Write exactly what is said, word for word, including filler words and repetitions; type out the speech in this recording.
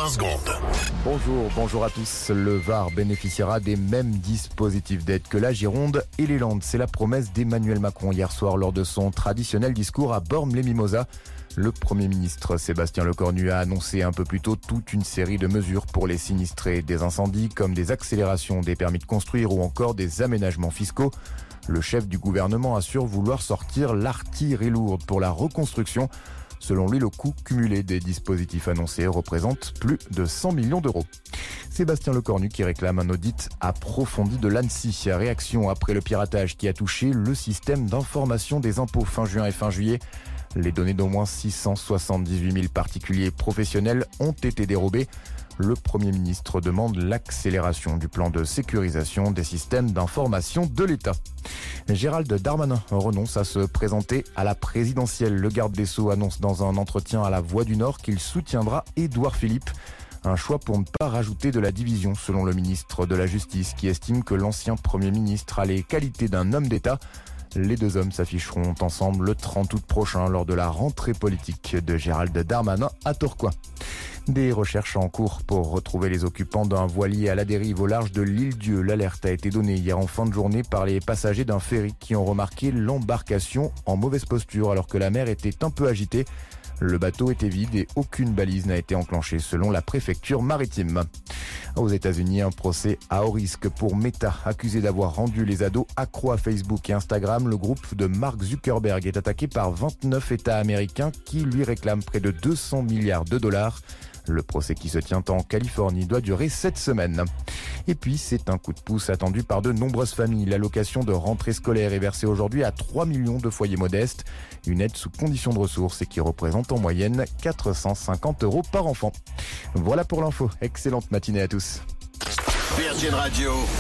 secondes. Bonjour, bonjour à tous. Le Var bénéficiera des mêmes dispositifs d'aide que la Gironde et les Landes. C'est la promesse d'Emmanuel Macron hier soir lors de son traditionnel discours à Bormes-les-Mimosas. Le Premier ministre Sébastien Lecornu a annoncé un peu plus tôt toute une série de mesures pour les sinistrés des incendies, comme des accélérations des permis de construire ou encore des aménagements fiscaux. Le chef du gouvernement assure vouloir sortir l'artillerie lourde pour la reconstruction. Selon lui, le coût cumulé des dispositifs annoncés représente plus de cent millions d'euros. Sébastien Lecornu qui réclame un audit approfondi de l'ANSSI. Réaction après le piratage qui a touché le système d'information des impôts fin juin et fin juillet. Les données d'au moins six cent soixante-dix-huit mille particuliers professionnels ont été dérobées. Le Premier ministre demande l'accélération du plan de sécurisation des systèmes d'information de l'État. Gérald Darmanin renonce à se présenter à la présidentielle. Le garde des Sceaux annonce dans un entretien à La Voix du Nord qu'il soutiendra Édouard Philippe. Un choix pour ne pas rajouter de la division, selon le ministre de la Justice, qui estime que l'ancien Premier ministre a les qualités d'un homme d'État. Les deux hommes s'afficheront ensemble le trente août prochain lors de la rentrée politique de Gérald Darmanin à Tourcoing. Des recherches en cours pour retrouver les occupants d'un voilier à la dérive au large de l'île Dieu. L'alerte a été donnée hier en fin de journée par les passagers d'un ferry qui ont remarqué l'embarcation en mauvaise posture alors que la mer était un peu agitée. Le bateau était vide et aucune balise n'a été enclenchée selon la préfecture maritime. Aux États-Unis, un procès à haut risque pour Meta, accusé d'avoir rendu les ados accros à Facebook et Instagram. Le groupe de Mark Zuckerberg est attaqué par vingt-neuf États américains qui lui réclament près de deux cents milliards de dollars. Le procès qui se tient en Californie doit durer sept semaines. Et puis, c'est un coup de pouce attendu par de nombreuses familles. L'allocation de rentrée scolaire est versée aujourd'hui à trois millions de foyers modestes. Une aide sous conditions de ressources et qui représente en moyenne quatre cent cinquante euros par enfant. Voilà pour l'info. Excellente matinée à tous. Virgin Radio.